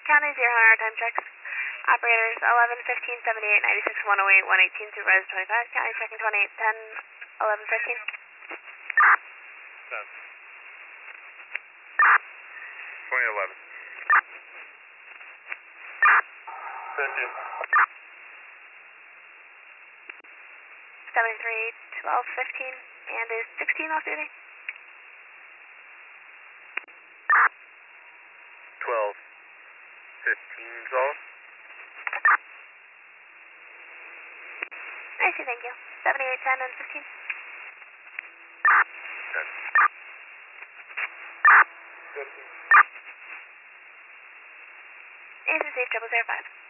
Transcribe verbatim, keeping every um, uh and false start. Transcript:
County, zero hundred time checks. Operators eleven fifteen seventy-eight ninety-six one oh eight one eighteen through res twenty-five. County checking twenty-eight ten eleven fifteen. ten. twenty eleven. fifteen. seventy-three twelve fifteen. And is sixteen off duty? twelve fifteen's off. I see, thank you. seventy-eight ten and fifteen. ten. fifteen. Ace received, triple zero five.